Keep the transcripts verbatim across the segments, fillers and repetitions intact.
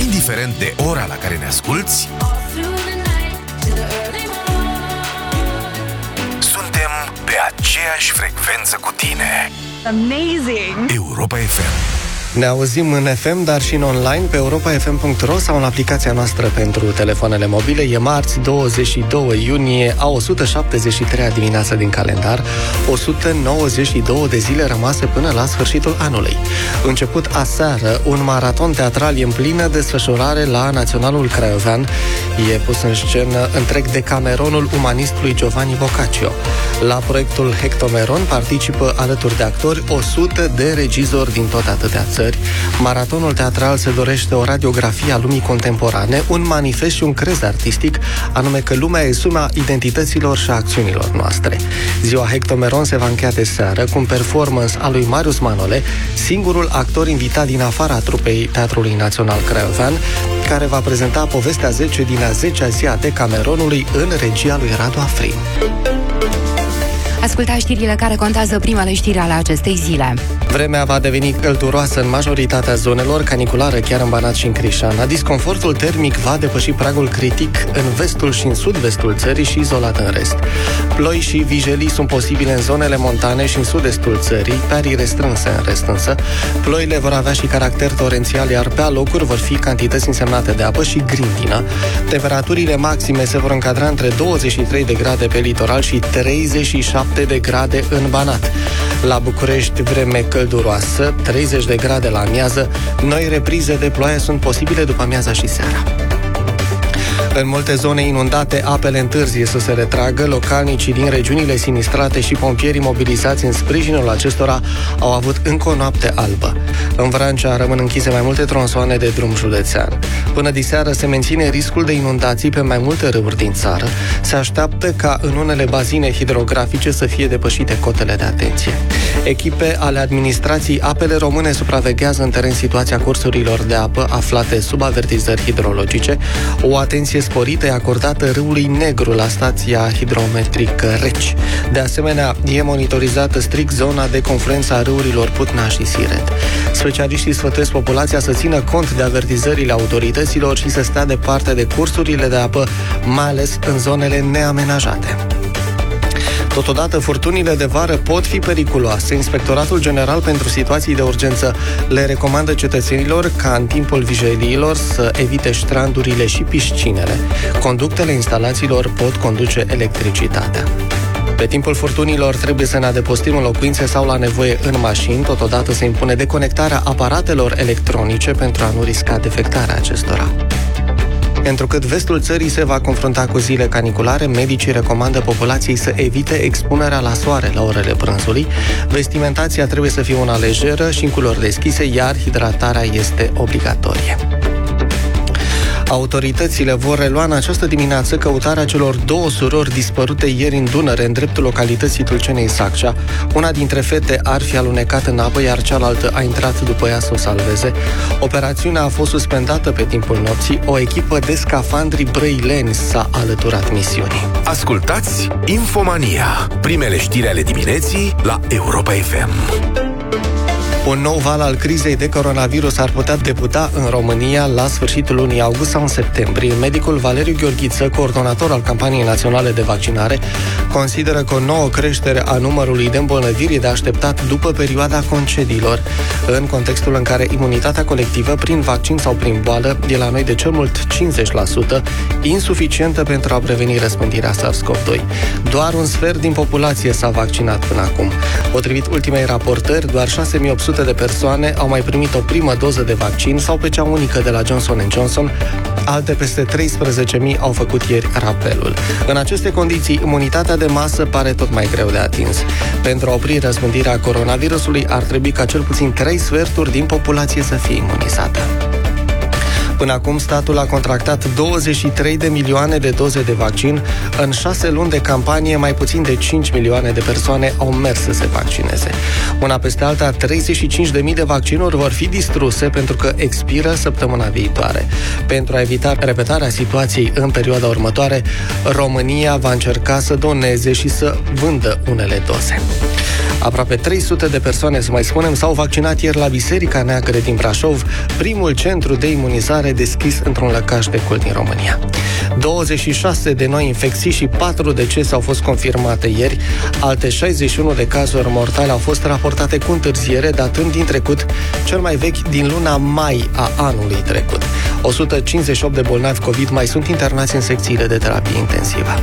Indiferent de ora la care ne asculți, suntem pe aceeași frecvență cu tine. Amazing! Europa F M. Ne auzim în F M, dar și în online pe europa f m punct r o sau în aplicația noastră pentru telefoanele mobile. E marți, douăzeci și doi iunie, a o sută șaptezeci și treia dimineață din calendar, o sută nouăzeci și două de zile rămase până la sfârșitul anului. Început aseară, un maraton teatral în plină desfășurare la Naționalul Craiovean. E pus în scenă întreg Decameronul umanistului Giovanni Boccaccio. La proiectul Hectomeron participă alături de actori o sută de regizori din tot atâtea țări. Maratonul teatral se dorește o radiografie a lumii contemporane, un manifest și un crez artistic, anume că lumea e suma identităților și a acțiunilor noastre. Ziua Hectomeron se va încheia de seară cu un performance al lui Marius Manole, singurul actor invitat din afara trupei Teatrului Național Craiovean, care va prezenta povestea zece din a zecea zi a Decameronului în regia lui Radu Afrin. Ascultați știrile care contează, primele știri ale acestei zile. Vremea va deveni călduroasă în majoritatea zonelor, caniculară chiar în Banat și în Crișana. Disconfortul termic va depăși pragul critic în vestul și în sud-vestul țării și izolat în rest. Ploi și vijelii sunt posibile în zonele montane și în sud-estul țării, pe arii restrânse în rest însă. Ploile vor avea și caracter torențial, iar pe alocuri vor fi cantități însemnate de apă și grindină. Temperaturile maxime se vor încadra între douăzeci și trei de grade pe litoral și treizeci și șapte de grade în Banat. La București, vreme călduroasă, treizeci de grade la amiază. Noi reprize de ploaie sunt posibile după amiaza și seara. În multe zone inundate, apele întârzie să se retragă. Localnicii din regiunile sinistrate și pompierii mobilizați în sprijinul acestora au avut încă o noapte albă. În Vrancea rămân închise mai multe tronsoane de drum județean. Până diseară se menține riscul de inundații pe mai multe râuri din țară. Se așteaptă ca în unele bazine hidrografice să fie depășite cotele de atenție. Echipe ale administrației Apele Române supraveghează în teren situația cursurilor de apă aflate sub avertizări hidrologice. O atenție sporită e acordată râului Negru la stația hidrometrică Reci. De asemenea, e monitorizată strict zona de confluență a râurilor Putna și Siret. Specialiștii sfătuiesc populația să țină cont de avertizările autorităților și să stea departe de cursurile de apă, mai ales în zonele neamenajate. Totodată, furtunile de vară pot fi periculoase. Inspectoratul General pentru Situații de Urgență le recomandă cetățenilor ca în timpul vijeliilor să evite ștrandurile și piscinele. Conductele instalațiilor pot conduce electricitatea. Pe timpul furtunilor trebuie să ne adăpostim în locuințe sau la nevoie în mașini. Totodată se impune deconectarea aparatelor electronice pentru a nu risca defectarea acestora. Întrucât vestul țării se va confrunta cu zile caniculare, medicii recomandă populației să evite expunerea la soare la orele prânzului. Vestimentația trebuie să fie una lejeră și în culori deschise, iar hidratarea este obligatorie. Autoritățile vor relua în această dimineață căutarea celor două surori dispărute ieri în Dunăre, în dreptul localității Tulcenei Saccea. Una dintre fete ar fi alunecat în apă, iar cealaltă a intrat după ea să o salveze. Operațiunea a fost suspendată pe timpul nopții. O echipă de scafandri brăileni s-a alăturat misiunii. Ascultați Infomania, primele știri ale dimineții la Europa F M. Un nou val al crizei de coronavirus ar putea debuta în România la sfârșitul lunii august sau în septembrie. Medicul Valeriu Gheorghiță, coordonator al campaniei naționale de vaccinare, consideră că o nouă creștere a numărului de îmbolnăviri e de așteptat după perioada concediilor, în contextul în care imunitatea colectivă prin vaccin sau prin boală e la noi de cel mult cincizeci la sută, insuficientă pentru a preveni răspândirea SARS-CoV doi. Doar un sfert din populație s-a vaccinat până acum. Potrivit ultimei raportări, doar șase mii opt sute de persoane au mai primit o primă doză de vaccin sau pe cea unică de la Johnson and Johnson. Alte peste treisprezece mii au făcut ieri rapelul. În aceste condiții, imunitatea de masă pare tot mai greu de atins. Pentru a opri răspândirea coronavirusului, ar trebui ca cel puțin trei sferturi din populație să fie imunizată. Până acum, statul a contractat douăzeci și trei de milioane de doze de vaccin. În șase luni de campanie, mai puțin de cinci milioane de persoane au mers să se vaccineze. Una peste alta, treizeci și cinci de mii de vaccinuri vor fi distruse pentru că expiră săptămâna viitoare. Pentru a evita repetarea situației în perioada următoare, România va încerca să doneze și să vândă unele doze. Aproape trei sute de persoane, să mai spunem, s-au vaccinat ieri la Biserica Neagră din Brașov, primul centru de imunizare deschis într-un lăcaș de cult din România. douăzeci și șase de noi infecții și patru decese au fost confirmate ieri. Alte șaizeci și unu de cazuri mortale au fost raportate cu întârziere, datând din trecut cel mai vechi din luna mai a anului trecut. o sută cincizeci și opt de bolnavi COVID mai sunt internați în secțiile de terapie intensivă.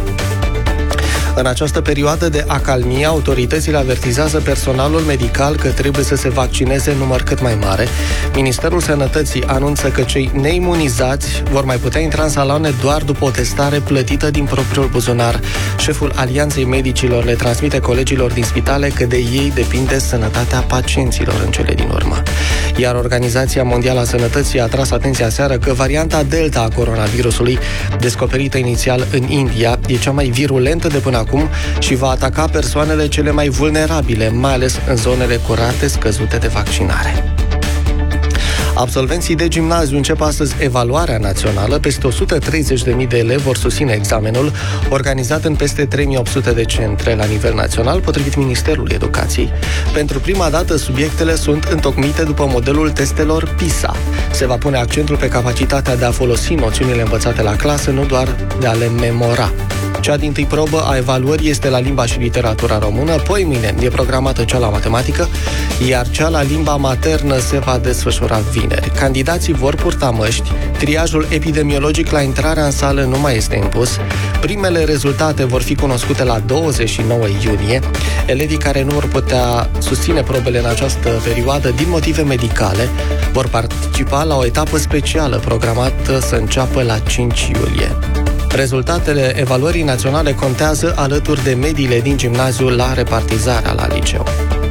În această perioadă de acalmie, autoritățile avertizează personalul medical că trebuie să se vaccineze în număr cât mai mare. Ministerul Sănătății anunță că cei neimunizați vor mai putea intra în saloane doar după o testare plătită din propriul buzunar. Șeful Alianței Medicilor le transmite colegilor din spitale că de ei depinde sănătatea pacienților în cele din urmă. Iar Organizația Mondială a Sănătății a tras atenția aseară că varianta Delta a coronavirusului, descoperită inițial în India, e cea mai virulentă de până acum și va ataca persoanele cele mai vulnerabile, mai ales în zonele cu rate scăzute de vaccinare. Absolvenții de gimnaziu încep astăzi evaluarea națională. Peste o sută treizeci de mii de elevi vor susține examenul, organizat în peste trei mii opt sute de centre la nivel național, potrivit Ministerului Educației. Pentru prima dată, subiectele sunt întocmite după modelul testelor PISA. Se va pune accentul pe capacitatea de a folosi noțiunile învățate la clasă, nu doar de a le memora. Cea dintâi probă a evaluării este la limba și literatura română, poimâine e programată cea la matematică, iar cea la limba maternă se va desfășura vineri. Candidații vor purta măști, triajul epidemiologic la intrarea în sală nu mai este impus, primele rezultate vor fi cunoscute la douăzeci și nouă iunie. Elevii care nu vor putea susține probele în această perioadă din motive medicale vor participa la o etapă specială programată să înceapă la cinci iulie. Rezultatele evaluării naționale contează alături de mediile din gimnaziu la repartizarea la liceu.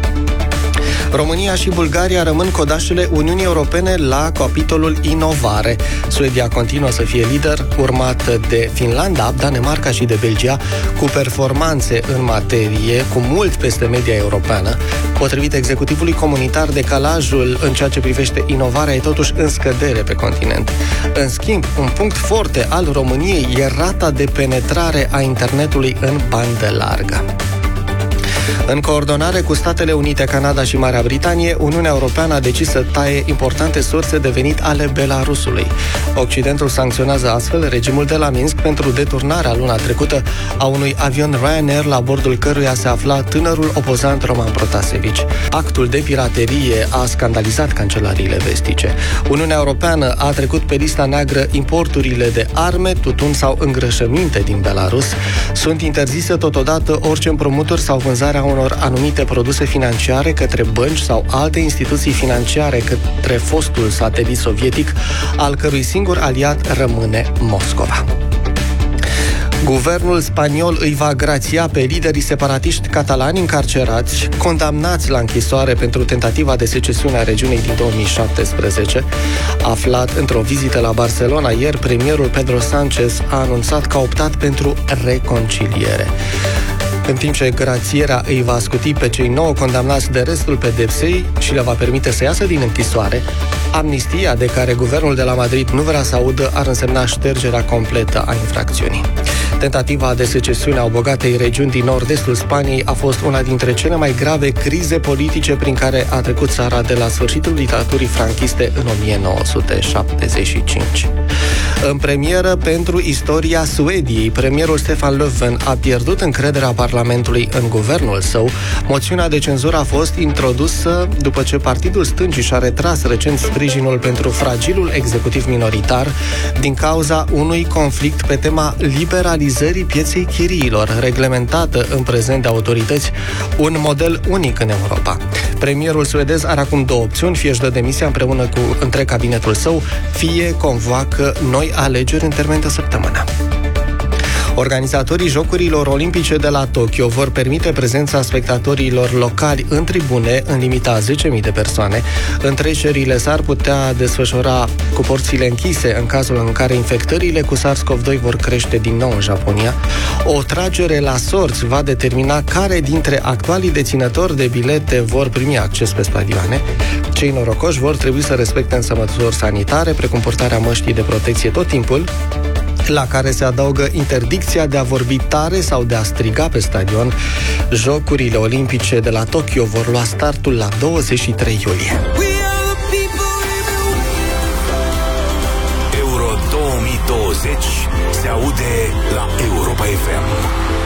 România și Bulgaria rămân codașele Uniunii Europene la capitolul inovare. Suedia continuă să fie lider, urmat de Finlanda, Danemarca și de Belgia, cu performanțe în materie cu mult peste media europeană. Potrivit executivului comunitar, decalajul în ceea ce privește inovarea e totuși în scădere pe continent. În schimb, un punct forte al României e rata de penetrare a internetului în bandă largă. În coordonare cu Statele Unite, Canada și Marea Britanie, Uniunea Europeană a decis să taie importante surse de venit ale Belarusului. Occidentul sancționează astfel regimul de la Minsk pentru deturnarea luna trecută a unui avion Ryanair la bordul căruia se afla tânărul opozant Roman Protasevich. Actul de piraterie a scandalizat cancelariile vestice. Uniunea Europeană a trecut pe lista neagră importurile de arme, tutun sau îngrășăminte din Belarus. Sunt interzise totodată orice împrumuturi sau vânzarea unor anumite produse financiare către bănci sau alte instituții financiare către fostul satelit sovietic, al cărui singur aliat rămâne Moscova. Guvernul spaniol îi va grația pe liderii separatiști catalani încarcerați, condamnați la închisoare pentru tentativa de secesiune a regiunii din două mii șaptesprezece. Aflat într-o vizită la Barcelona ieri, premierul Pedro Sánchez a anunțat că a optat pentru reconciliere. În timp ce grațierea îi va scuti pe cei nouă condamnați de restul pedepsei și le va permite să iasă din închisoare, amnistia de care guvernul de la Madrid nu vrea să audă ar însemna ștergerea completă a infracțiunii. Tentativa de secesiune a bogatei regiuni din nord-estul Spaniei a fost una dintre cele mai grave crize politice prin care a trecut țara de la sfârșitul dictaturii franchiste în o mie nouă sute șaptezeci și cinci. În premieră pentru istoria Suediei, premierul Stefan Löfven a pierdut încrederea Parlamentului în guvernul său. Moțiunea de cenzură a fost introdusă după ce Partidul Stângii și-a retras recent sprijinul pentru fragilul executiv minoritar din cauza unui conflict pe tema liberalizării pieței chiriilor, reglementată în prezent de autorități, un model unic în Europa. Premierul suedez are acum două opțiuni: fie își dă demisia împreună cu întreg cabinetul său, fie convoacă noi alegeri în termen de săptămână. Organizatorii Jocurilor Olimpice de la Tokyo vor permite prezența spectatorilor locali în tribune în limita a zece mii de persoane. Întrecerile s-ar putea desfășura cu porțile închise în cazul în care infectările cu SARS-CoV doi vor crește din nou în Japonia. O tragere la sorți va determina care dintre actualii deținători de bilete vor primi acces pe stadioane. Cei norocoși vor trebui să respecte însă măsuri sanitare, precum purtarea măștii de protecție tot timpul, la care se adaugă interdicția de a vorbi tare sau de a striga pe stadion. Jocurile olimpice de la Tokyo vor lua startul la douăzeci și trei iulie. Euro două mii douăzeci se aude la Europa F M.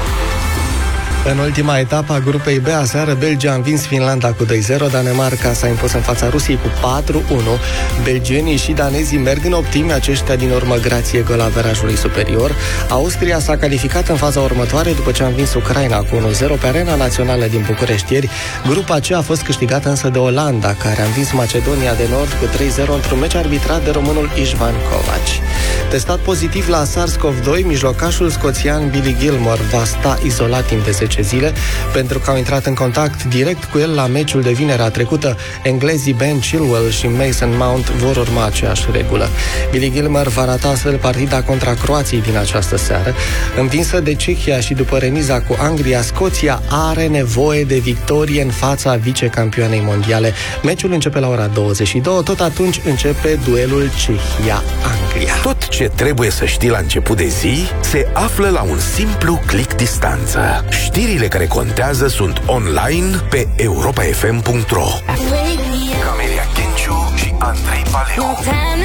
În ultima etapă a grupei B, aseară, Belgia a învins Finlanda cu doi zero, Danemarca s-a impus în fața Rusiei cu patru unu. Belgienii și danezii merg în optimi, aceștia din urmă grație golaverajului superior. Austria s-a calificat în faza următoare după ce a învins Ucraina cu unu zero pe Arena Națională din București ieri. Grupa aceea a fost câștigată însă de Olanda, care a învins Macedonia de Nord cu trei zero într-un meci arbitrat de românul Ișvan Kovac. Testat pozitiv la SARS-CoV doi, mijlocașul scoțian Billy Gilmore va sta izolat timp de zece zile pentru că au intrat în contact direct cu el la meciul de vinerea trecută. Englezii Ben Chilwell și Mason Mount vor urma aceeași regulă. Billy Gilmore va rata astfel partida contra Croației din această seară. Învinsă de Cehia și după remiza cu Anglia, Scoția are nevoie de victorie în fața vicecampioanei mondiale. Meciul începe la ora douăzeci și două, tot atunci începe duelul Cehia-Anglia. Tot ce trebuie să știi la început de zi se află la un simplu click distanță. Știrile care contează sunt online pe europa f m punct r o. Camelia Kenciu și Andrei Paleu.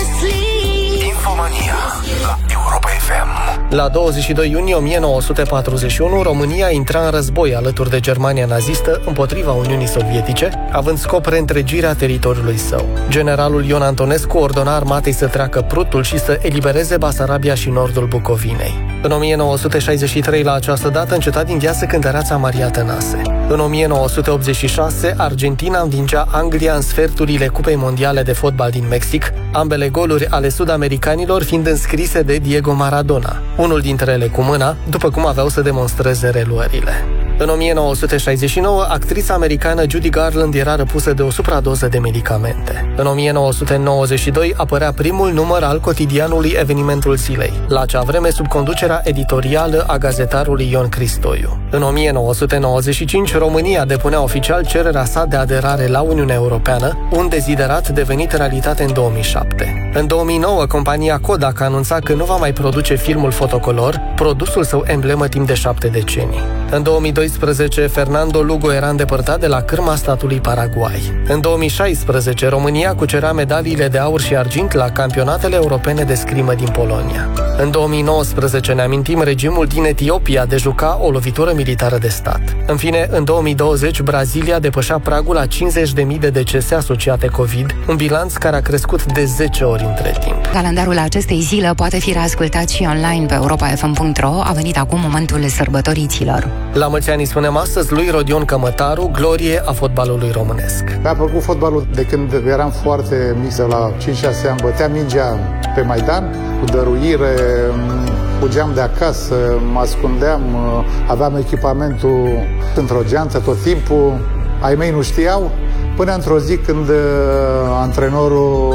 Infomania la Europa F M. La douăzeci și doi iunie o mie nouă sute patruzeci și unu, România intra în război alături de Germania nazistă împotriva Uniunii Sovietice, având scop reîntregirea teritoriului său. Generalul Ion Antonescu ordona armatei să treacă Prutul și să elibereze Basarabia și nordul Bucovinei. În o mie nouă sute șaizeci și trei, la această dată, înceta din viață cântăreața Maria Tănase. În o mie nouă sute optzeci și șase, Argentina învingea Anglia în sferturile Cupei Mondiale de Fotbal din Mexic, ambele goluri ale sud-americanilor fiind înscrise de Diego Maradona, unul dintre ele cu mâna, după cum aveau să demonstreze reluările. În o mie nouă sute șaizeci și nouă, actrița americană Judy Garland era răpusă de o supradoză de medicamente. În o mie nouă sute nouăzeci și doi apărea primul număr al cotidianului Evenimentul Zilei, la acea vreme sub conducerea editorială a gazetarului Ion Cristoiu. În o mie nouă sute nouăzeci și cinci, România depunea oficial cererea sa de aderare la Uniunea Europeană, un deziderat devenit realitate în două mii șapte. În două mii nouă, compania Kodak a anunțat că nu va mai produce filmul fotocolor, produsul său emblemă timp de șapte decenii. În două mii doisprezece, Fernando Lugo era îndepărtat de la cârma statului Paraguay. În două mii șaisprezece, România cucerea medaliile de aur și argint la campionatele europene de scrimă din Polonia. În două mii nouăsprezece, ne amintim, regimul din Etiopia dejuca o lovitură militară de stat. În fine, în două mii douăzeci, Brazilia depășea pragul la cincizeci de mii de decese asociate COVID, un bilanț care a crescut de zece ori între timp. Calendarul acestei zile poate fi reascultat și online pe europa f m punct r o. A venit acum momentul sărbătoriților. La mulți ani spunem astăzi lui Rodion Cămătaru, glorie a fotbalului românesc. Mi-a plăcut fotbalul de când eram foarte mic, la cinci șase ani, băteam mingea pe Maidan, cu dăruire, fugeam de acasă, mă ascundeam, aveam echipamentul într-o geantă tot timpul, ai mei nu știau, până într-o zi când antrenorul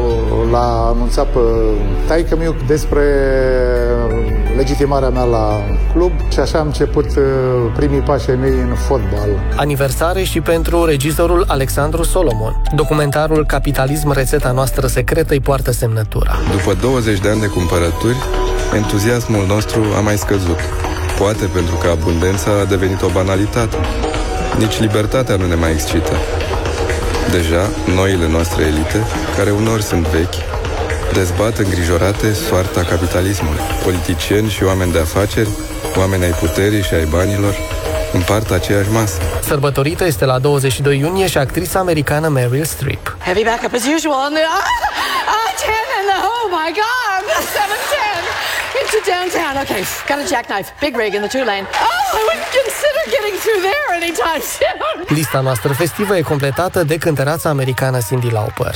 l-a anunțat pe taică-miu despre legitimarea mea la club și așa am început primii pași ai mei în fotbal. Aniversare și pentru regizorul Alexandru Solomon. Documentarul Capitalism, rețeta noastră secretă îi poartă semnătura. După douăzeci de ani de cumpărături, entuziasmul nostru a mai scăzut. Poate pentru că abundența a devenit o banalitate. Nici libertatea nu ne mai excită. Deja, noile noastre elite, care unor sunt vechi, dezbat îngrijorate soarta capitalismului. Politicieni și oameni de afaceri, oameni ai puterii și ai banilor, împart aceeași masă. Sărbătorită este la douăzeci și doi iunie și actrița americană Meryl Streep. Heavy backup as usual on the ah, ah, ten and the oh my god, seven ten into downtown. Okay, got a jackknife, big rig in the two lane. Oh, I wouldn't consider getting through there anytime soon. Lista noastră festivă e completată de cântăreața americană Cyndi Lauper.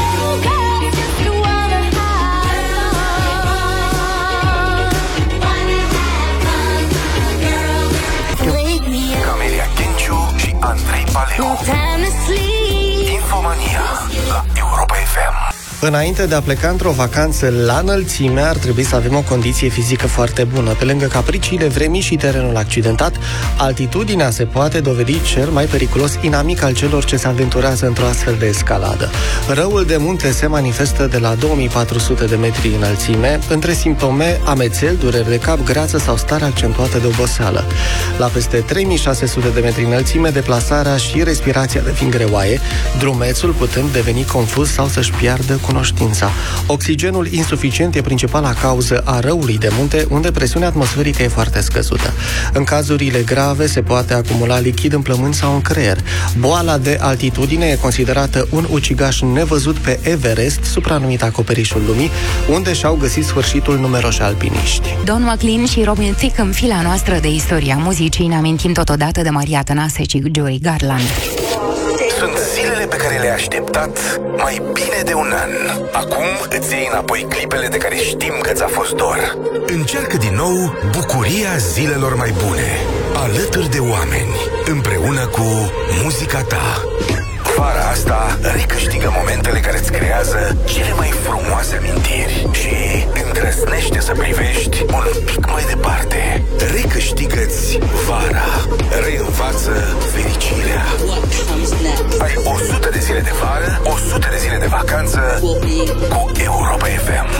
Camelia Kenciu și Andrei Paleu. Infomania la Europa F M. Înainte de a pleca într-o vacanță la înălțime, ar trebui să avem o condiție fizică foarte bună. Pe lângă capriciile vremii și terenul accidentat, altitudinea se poate dovedi cel mai periculos inamic al celor ce se aventurează într-o astfel de escaladă. Răul de munte se manifestă de la două mii patru sute de metri înălțime, între simptome amețel, dureri de cap, greață sau stare accentuată de oboseală. La peste trei mii șase sute de metri înălțime, deplasarea și respirația devin greoaie, drumețul putând deveni confuz sau să-și piardă cunoștința. Oxigenul insuficient e principala cauză a răului de munte, unde presiunea atmosferică e foarte scăzută. În cazurile grave se poate acumula lichid în plămâni sau în creier. Boala de altitudine e considerată un ucigaș nevăzut pe Everest, supranumit acoperișul lumii, unde și-au găsit sfârșitul numeroși alpiniști. Don McLean și Robin Thicke în fila noastră de istoria muzicii, ne amintim totodată de Maria Tănase și Joey Garland. Sunt zilele pe care le-ai așteptat mai bine de un an. Acum îți iei înapoi clipele de care știm că ți-a fost dor. Încearcă din nou bucuria zilelor mai bune, alături de oameni, împreună cu muzica ta. Vara asta recâștigă momentele care îți creează cele mai frumoase amintiri și îndrăznește să privești un pic mai departe. Recâștigă-ți vara. Reînvață fericirea. Ai o sută de zile de vară, o sută de zile de vacanță cu Europa F M.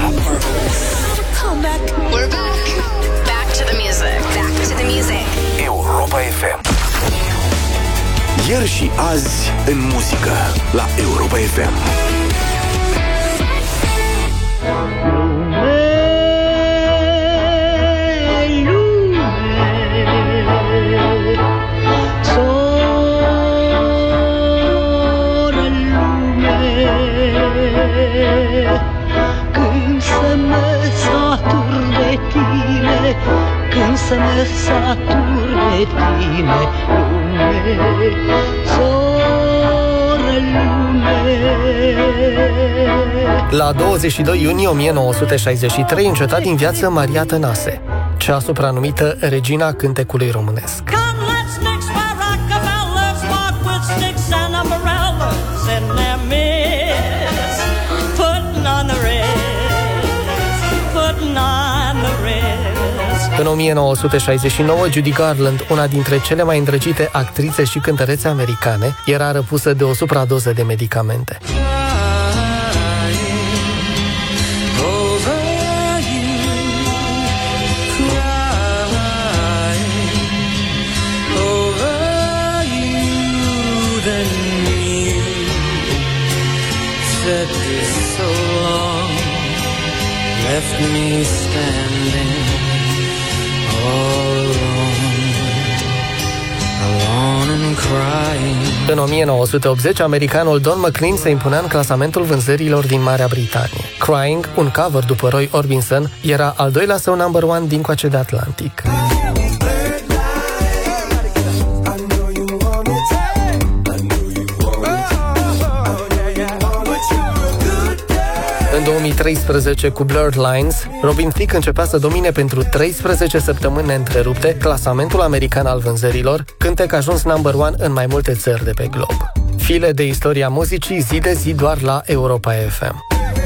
We're back. Back to the music. Back to the music. Europa F M. Ieri și azi în muzică la Europa F M. Când să mă satur de tine, când să mă satur de tine, lume, soră lume. La douăzeci și doi iunie o mie nouă sute șaizeci și trei încetat din viață Maria Tănase, cea supranumită Regina Cântecului Românesc. În o mie nouă sute șaizeci și nouă, Judy Garland, una dintre cele mai îndrăgite actrițe și cântărețe americane, era răpusă de o supradoză de medicamente. În o mie nouă sute optzeci, americanul Don McLean se impunea în clasamentul vânzărilor din Marea Britanie. Crying, un cover după Roy Orbison, era al doilea său number one dincoace de Atlantic. În două mii treisprezece, cu Blurred Lines, Robin Thicke începea să domine pentru treisprezece săptămâni neîntrerupte clasamentul american al vânzărilor, cântec ajuns number one în mai multe țări de pe glob. File de istoria muzicii zi de zi doar la Europa F M.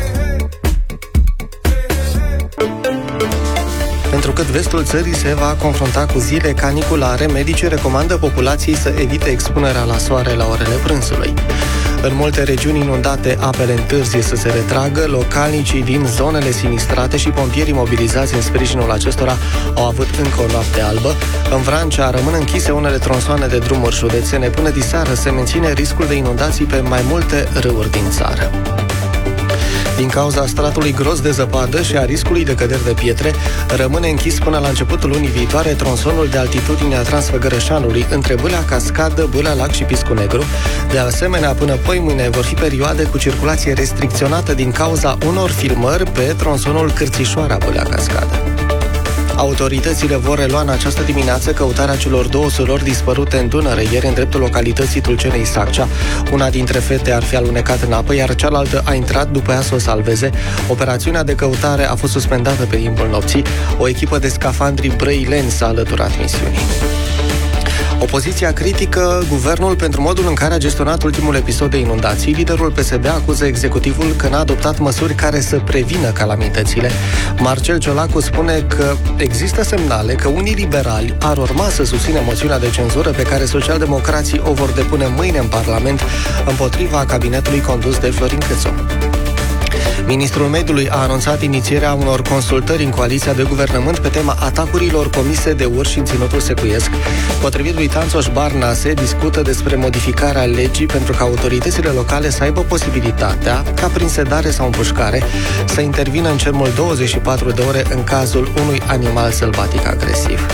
Întrucât vestul țării se va confrunta cu zile caniculare, medicii recomandă populației să evite expunerea la soare la orele prânzului. În multe regiuni inundate, apele întârzie să se retragă, localnicii din zonele sinistrate și pompierii mobilizați în sprijinul acestora au avut încă o noapte albă. În Vrancea rămân închise unele tronsoane de drumuri județene. Până diseară se menține riscul de inundații pe mai multe râuri din țară. Din cauza stratului gros de zăpadă și a riscului de căderi de pietre, rămâne închis până la începutul lunii viitoare tronsonul de altitudine a Transfăgărășanului între Bâlea Cascadă, Bâlea Lac și Piscu Negru. De asemenea, până poimâine vor fi perioade cu circulație restricționată din cauza unor filmări pe tronsonul Cârțișoara Bâlea Cascadă. Autoritățile vor relua în această dimineață căutarea celor două surori dispărute în Dunăre ieri în dreptul localității Tulcenei Saccea. Una dintre fete ar fi alunecat în apă, iar cealaltă a intrat după ea să o salveze. Operațiunea de căutare a fost suspendată pe timpul nopții. O echipă de scafandri brăileni s-a alăturat misiunii. Opoziția critică guvernul pentru modul în care a gestionat ultimul episod de inundații. Liderul P S D acuză executivul că n-a adoptat măsuri care să prevină calamitățile. Marcel Ciolacu spune că există semnale că unii liberali ar urma să susțină moțiunea de cenzură pe care socialdemocrații o vor depune mâine în Parlament împotriva cabinetului condus de Florin Câțu. Ministrul Mediului a anunțat inițierea unor consultări în coaliția de guvernământ pe tema atacurilor comise de urși în Ținutul Secuiesc. Potrivit lui Tanțoș Barna, se discută despre modificarea legii pentru ca autoritățile locale să aibă posibilitatea, ca prin sedare sau împușcare, să intervină în termenul douăzeci și patru de ore în cazul unui animal sălbatic agresiv.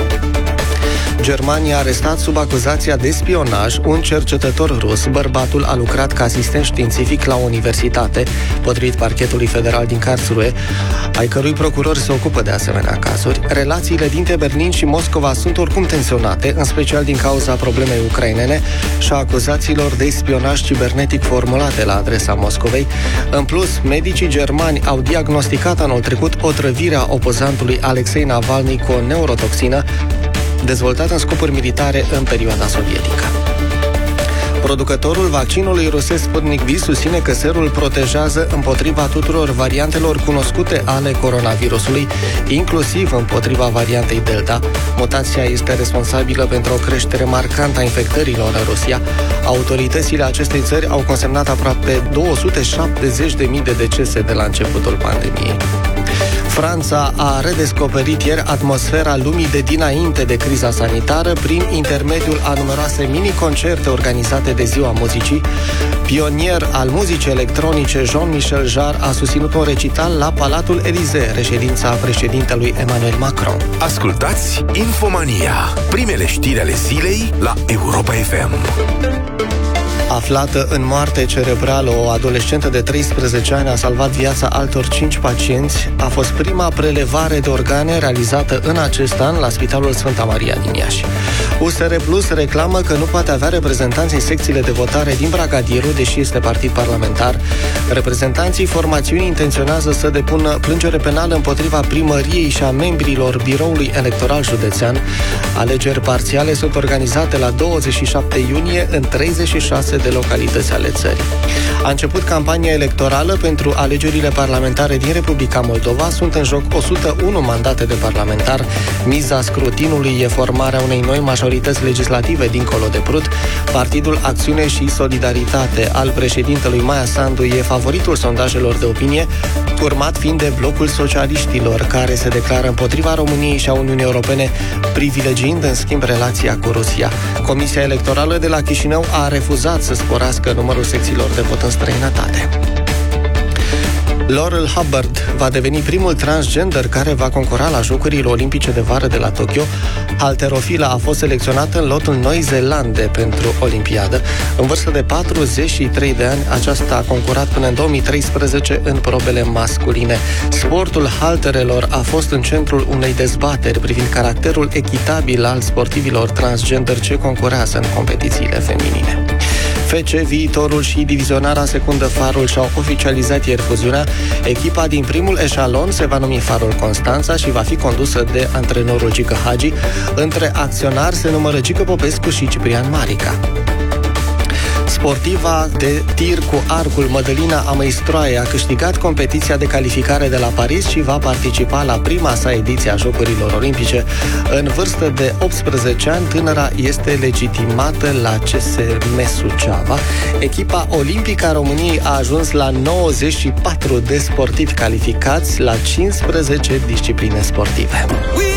Germania a arestat sub acuzația de spionaj un cercetător rus. Bărbatul a lucrat ca asistent științific la o universitate, potrivit parchetului federal din Karlsruhe, ai cărui procurori se ocupă de asemenea cazuri. Relațiile dintre Berlin și Moscova sunt oricum tensionate, în special din cauza problemei ucrainene și a acuzațiilor de spionaj cibernetic formulate la adresa Moscovei. În plus, medicii germani au diagnosticat anul trecut otrăvirea opozantului Alexei Navalny cu o neurotoxină dezvoltat în scopuri militare în perioada sovietică. Producătorul vaccinului rusesc Sputnik V susține că serul protejează împotriva tuturor variantelor cunoscute ale coronavirusului, inclusiv împotriva variantei Delta. Mutația este responsabilă pentru o creștere marcantă a infectărilor în Rusia. Autoritățile acestei țări au consemnat aproape două sute șaptezeci de mii de decese de la începutul pandemiei. Franța a redescoperit ieri atmosfera lumii de dinainte de criza sanitară prin intermediul a numeroase mini-concerte organizate de Ziua Muzicii. Pionier al muzicii electronice, Jean-Michel Jarre a susținut un recital la Palatul Élysée, reședința președintelui Emmanuel Macron. Ascultați Infomania, primele știri ale zilei la Europa F M. Aflată în moarte cerebrală, o adolescentă de treisprezece ani a salvat viața altor cinci pacienți. A fost prima prelevare de organe realizată în acest an la Spitalul Sfânta Maria din Iași. U S R Plus reclamă că nu poate avea reprezentanți în secțiile de votare din Bragadiru, deși este partid parlamentar. Reprezentanții formațiunii intenționează să depună plângere penală împotriva primăriei și a membrilor Biroului Electoral Județean. Alegeri parțiale sunt organizate la douăzeci și șapte iunie în treizeci și șase de localități ale țării. A început campania electorală pentru alegerile parlamentare din Republica Moldova. Sunt în joc o sută unu mandate de parlamentar. Miza scrutinului e formarea unei noi majorități legislative dincolo de Prut. Partidul Acțiune și Solidaritate al președintelui Maia Sandu e favoritul sondajelor de opinie, urmat fiind de Blocul Socialiștilor, care se declară împotriva României și a Uniunii Europene, privilegiind în schimb relația cu Rusia. Comisia Electorală de la Chișinău a refuzat să sporească numărul secțiilor de vot în străinătate. Laurel Hubbard va deveni primul transgender care va concura la Jocurile Olimpice de Vară de la Tokyo. Halterofila a fost selecționată în lotul Noi Zeelande pentru Olimpiadă. În vârstă de patruzeci și trei de ani, aceasta a concurat până în două mii treisprezece în probele masculine. Sportul halterelor a fost în centrul unei dezbateri privind caracterul echitabil al sportivilor transgender ce concurează în competițiile feminine. F C, Viitorul și Divizionarea Secundă Farul și-au oficializat ieri fuziunea. Echipa din primul eșalon se va numi Farul Constanța și va fi condusă de antrenorul Gică Hagi. Între acționari se numără Gică Popescu și Ciprian Marica. Sportiva de tir cu arcul Mădălina Amăistroaie a câștigat competiția de calificare de la Paris și va participa la prima sa ediție a Jocurilor Olimpice. În vârstă de optsprezece ani, tânăra este legitimată la C S M Suceava. Echipa olimpică a României a ajuns la nouăzeci și patru de sportivi calificați la cincisprezece discipline sportive.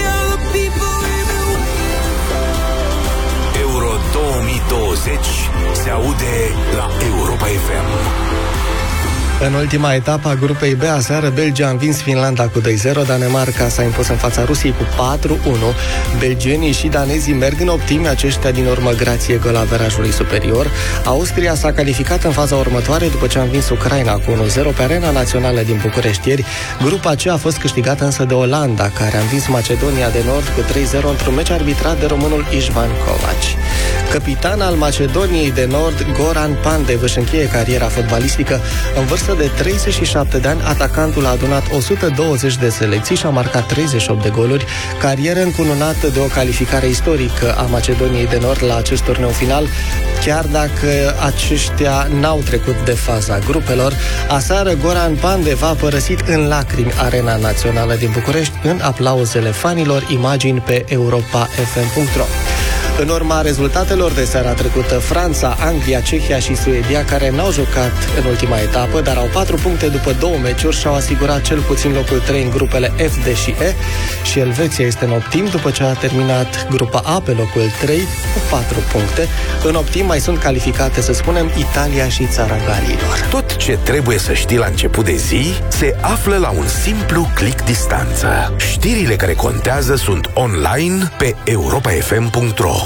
Euro două mii douăzeci se aude la Europa F M. În ultima etapă a grupei B, aseară, Belgia a învins Finlanda cu doi zero, Danemarca s-a impus în fața Rusiei cu patru unu. Belgienii și danezii merg în optimi, aceștia din urmă grație golaverajului superior. Austria s-a calificat în faza următoare după ce a învins Ucraina cu unu zero pe Arena Națională din București ieri. Grupa aceea a fost câștigată însă de Olanda, care a învins Macedonia de Nord cu trei zero într-un meci arbitrat de românul Ișvan Covaci. Capitan al Macedoniei de Nord, Goran Pandev, își încheie cariera fotbalistică. În vârstă de treizeci și șapte de ani, atacantul a adunat o sută douăzeci de selecții și a marcat treizeci și opt de goluri, carieră încununată de o calificare istorică a Macedoniei de Nord la acest turneu final, chiar dacă aceștia n-au trecut de faza grupelor. Aseară, Goran Pandev a părăsit în lacrimi Arena Națională din București în aplauzele fanilor, imagini pe europa f m punct r o. În urma rezultatelor de seara trecută, Franța, Anglia, Cehia și Suedia, care n-au jucat în ultima etapă, dar au patru puncte după două meciuri, și-au asigurat cel puțin locul trei în grupele F, D și E, și Elveția este în optim după ce a terminat grupa A pe locul trei cu patru puncte. În optim mai sunt calificate, să spunem, Italia și Țara Galilor. Tot ce trebuie să știi la început de zi se află la un simplu click distanță. Știrile care contează sunt online pe europa f m punct r o.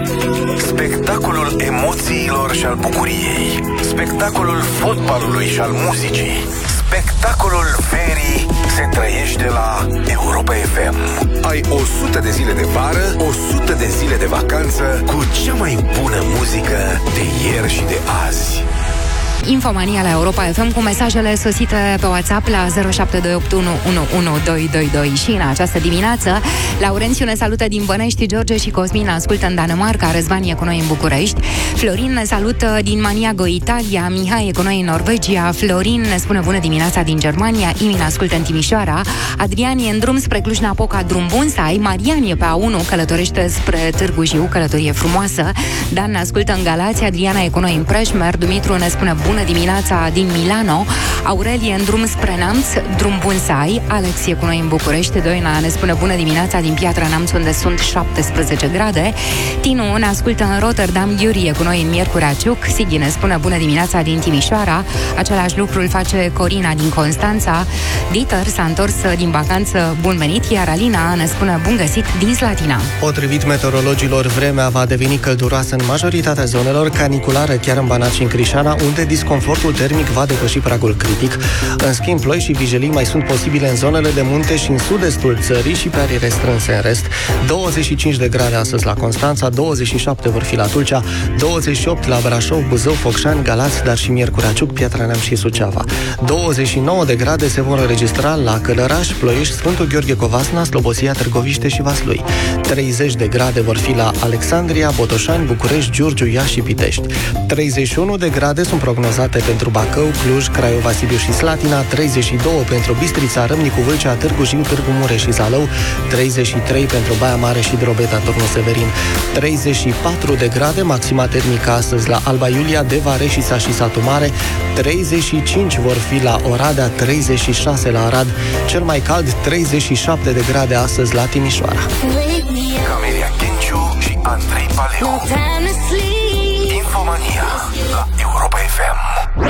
Spectacolul emoțiilor și al bucuriei, spectacolul fotbalului și al muzicii, spectacolul verii se trăiește la Europa F M. Ai o sută de zile de vară, o sută de zile de vacanță cu cea mai bună muzică de ieri și de azi. Infomania la Europa F M cu mesajele sosite pe WhatsApp la zero șapte doi opt unu unu unu doi doi doi. Și în această dimineață Laurențiu ne salută din Bănești, George și Cosmin ascultă în Danemarca, Răzvan e cu noi în București, Florin ne salută din Maniago, Italia, Mihai e cu noi în Norvegia, Florin ne spune bună dimineața din Germania, Imin ascultă în Timișoara, Adrian e în drum spre Cluj-Napoca, drum bun să ai, Marian e pe A unu, călătorește spre Târgu Jiu, călătorie frumoasă, Dan ne ascultă în Galați, Adriana e cu noi în Preșmer, Dumitru ne spune bună dimineața din Milano, Aurelie în drum spre Neamț, drum bun să ai, Alex e cu noi în București, Doina ne spune bună dimineața din Piatra Neamț, unde sunt șaptesprezece grade, Tinu ne ascultă în Rotterdam, Iuri e cu noi în Miercurea Ciuc, Sighi ne spune bună dimineața din Timișoara, același lucru îl face Corina din Constanța, Dieter s-a întors din vacanță, bun venit, iar Alina ne spune bun găsit din Slatina. Potrivit meteorologilor, vremea va deveni călduroasă în majoritatea zonelor, caniculară chiar în Banat și în Crișana, unde disconfortul termic va depăși pragul critic. În schimb, ploi și vijelii mai sunt posibile în zonele de munte și în sud-estul țării și pe arii restrânse în rest. douăzeci și cinci de grade astăzi la Constanța, douăzeci și șapte vor fi la Tulcea, douăzeci și opt la Brașov, Buzău, Focșani, Galați, dar și Miercurea Ciuc, Piatra Neamț și Suceava. douăzeci și nouă de grade se vor înregistra la Călăraș, Ploiești, Sfântul Gheorghe Covasna, Slobosia, Târgoviște și Vaslui. treizeci de grade vor fi la Alexandria, Botoșani, București, Giurgiu, Iași și Pitești. treizeci și unu de grade sunt prognozate pentru Bacău, Cluj, Craiova, Sibiu și Slatina, treizeci și doi pentru Bistrița, Râmnicu, Vâlcea, Târgu Jiu, Târgu Mureș și Zalău, treizeci și trei pentru Baia Mare și Drobeta, Turnul Severin, treizeci și patru de grade, maxima termică astăzi la Alba Iulia, Deva, Reșița și Satu Mare, treizeci și cinci vor fi la Oradea, treizeci și șase la Arad, cel mai cald treizeci și șapte de grade astăzi la Timișoara. Camelia Kenciu și Andrei Paleu. Infomania la Europa F M.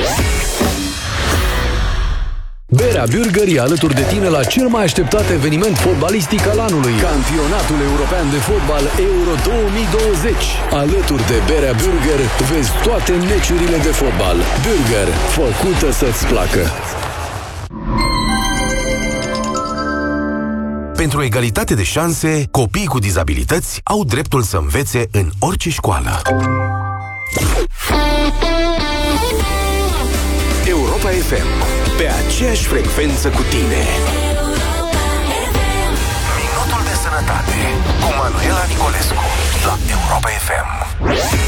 Berea Bürger e alături de tine la cel mai așteptat eveniment fotbalistic al anului, Campionatul European de Fotbal Euro două mii douăzeci. Alături de Berea Bürger vezi toate meciurile de fotbal. Bürger, făcută să-ți placă. Pentru egalitate de șanse, copiii cu dizabilități au dreptul să învețe în orice școală. Europa F M, pe aceeași frecvență cu tine. Minutul de sănătate cu Manuela Nicolescu la Europa F M.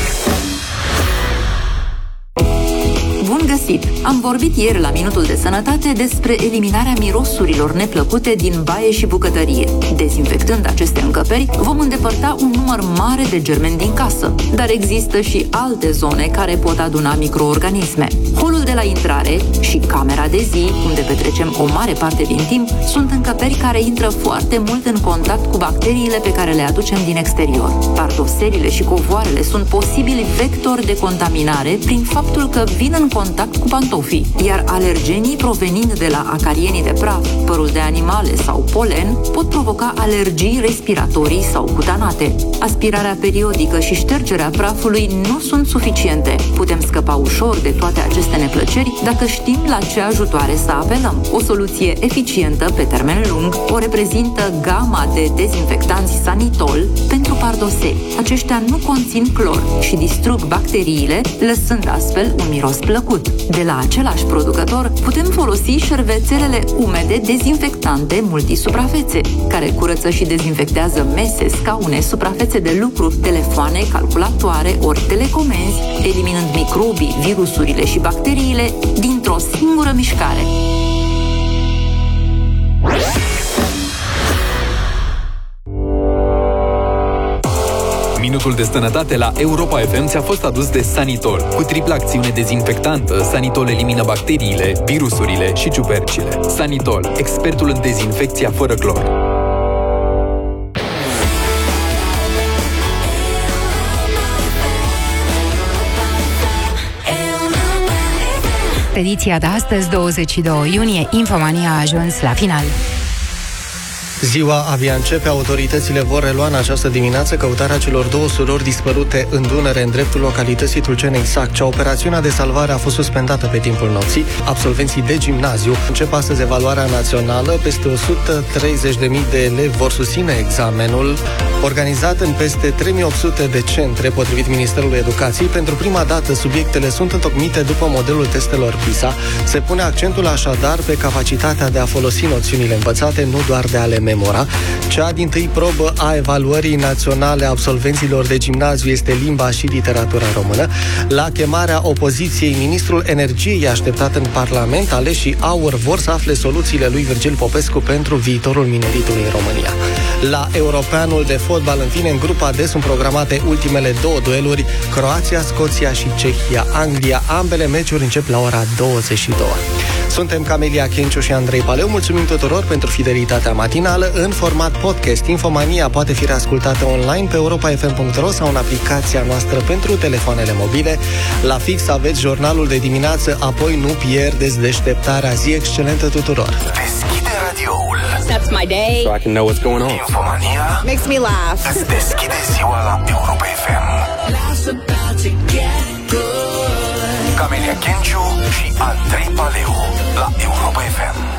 Bun găsit! Am vorbit ieri la Minutul de Sănătate despre eliminarea mirosurilor neplăcute din baie și bucătărie. Dezinfectând aceste încăperi, vom îndepărta un număr mare de germeni din casă. Dar există și alte zone care pot aduna microorganisme. Holul de la intrare și camera de zi, unde petrecem o mare parte din timp, sunt încăperi care intră foarte mult în contact cu bacteriile pe care le aducem din exterior. Pardoselile și covoarele sunt posibili vectori de contaminare prin faptul că vin în contact cu pantofii, iar alergenii provenind de la acarienii de praf, părul de animale sau polen pot provoca alergii respiratorii sau cutanate. Aspirarea periodică și ștergerea prafului nu sunt suficiente. Putem scăpa ușor de toate aceste neplăceri dacă știm la ce ajutoare să apelăm. O soluție eficientă pe termen lung o reprezintă gama de dezinfectanți Sanitol pentru pardoseri. Aceștia nu conțin clor și distrug bacteriile, lăsând astfel un miros plăcut. De la același producător putem folosi șervețelele umede dezinfectante multisuprafețe, care curăță și dezinfectează mese, scaune, suprafețe de lucru, telefoane, calculatoare ori telecomenzi, eliminând microbii, virusurile și bacteriile dintr-o singură mișcare. Minutul de sănătate la Europa F M ți-a fost adus de Sanitol. Cu tripla acțiune dezinfectantă, Sanitol elimină bacteriile, virusurile și ciupercile. Sanitol, expertul în dezinfecția fără clor. Ediția de astăzi, douăzeci și doi iunie, Infomania a ajuns la final. Ziua abia începe, autoritățile vor relua în această dimineață căutarea celor două surori dispărute în Dunăre, în dreptul localității Tulceni Saccea. Operațiunea de salvare a fost suspendată pe timpul nopții. Absolvenții de gimnaziu încep astăzi evaluarea națională. Peste o sută treizeci de mii de elevi vor susține examenul, organizat în peste trei mii opt sute de centre, potrivit Ministerului Educației. Pentru prima dată, subiectele sunt întocmite după modelul testelor PISA. Se pune accentul așadar pe capacitatea de a folosi noțiunile învățate, nu doar de a le memora. Cea dintâi probă a evaluării naționale a absolvenților de gimnaziu este limba și literatura română. La chemarea opoziției, ministrul energiei așteptat în Parlament, aleșii AUR vor să afle soluțiile lui Virgil Popescu pentru viitorul mineritului în România. La Europeanul de fotbal, în fine, în grupa D sunt programate ultimele două dueluri: Croația, Scoția și Cehia, Anglia. Ambele meciuri încep la ora douăzeci și două. Suntem Camelia Chenciu și Andrei Paleu. Mulțumim tuturor pentru fidelitatea matinală. În format podcast, Infomania poate fi reascultată online pe europa f m punct r o sau în aplicația noastră pentru telefoanele mobile. La fix aveți jurnalul de dimineață, apoi nu pierdeți deșteptarea. Zi excelentă tuturor! Deschide radioul. That's my day. So I can know what's going on. Infomania Makes me laugh. îți deschide ziua la Europa F M. Camelia Chenciu și Andrei Paleu la Europa F M.